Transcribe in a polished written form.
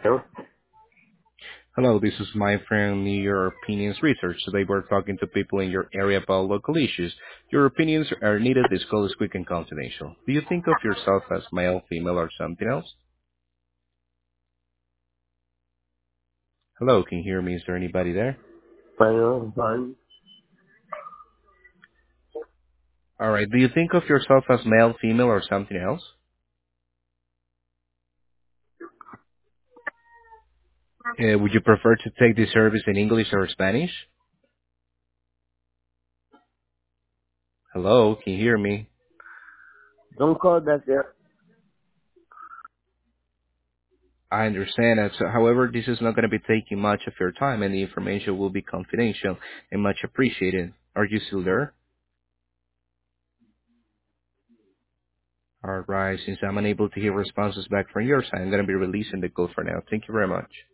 Hello? Hello, this is my friend Your Opinions Research. Today we're talking to people in your area about local issues. Your opinions are needed. This call is quick and confidential. Do you think of yourself as male, female, or something else? Hello, can you hear me? Is there anybody there? Fine. All right. Do you think of yourself as male, female, or something else? Would you prefer to take this service in English or Spanish? Hello, can you hear me? Don't call back there. I understand that. So, however, this is not going to be taking much of your time, and the information will be confidential and much appreciated. Are you still there? All right. Since I'm unable to hear responses back from your side, I'm going to be releasing the call for now. Thank you very much.